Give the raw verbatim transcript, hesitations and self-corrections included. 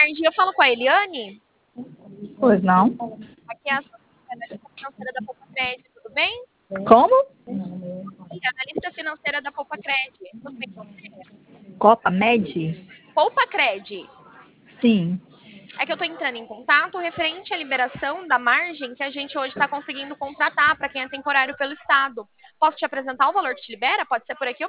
tarde. Eu falo com a Eliane? Pois não. Aqui é a analista financeira da Poupa-Cred, tudo bem? Como? Sim, analista financeira da Poupa-Cred. Tudo bem com você? Copa Med? Poupa-Cred. Sim. É que eu estou entrando em contato referente à liberação da margem que a gente hoje está conseguindo contratar para quem é temporário pelo Estado. Posso te apresentar o valor que te libera? Pode ser por aqui ou